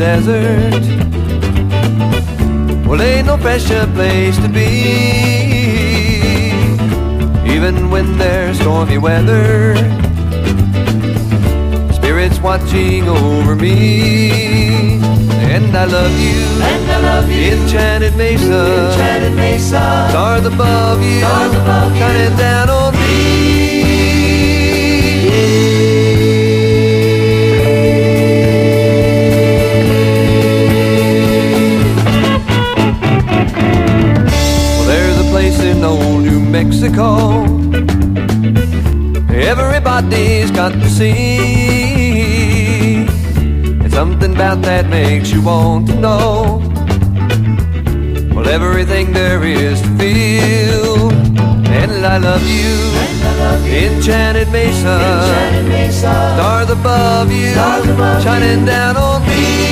desert. Well, ain't no fresher place to be, even when there's stormy weather. Spirit's watching over me, and I love you, Enchanted Mesa, stars above you, shining down on me. In old New Mexico, everybody's got to see. It's something about that makes you want to know, well, everything there is to feel. And I love you, Enchanted Mesa, stars above you, shining down on me.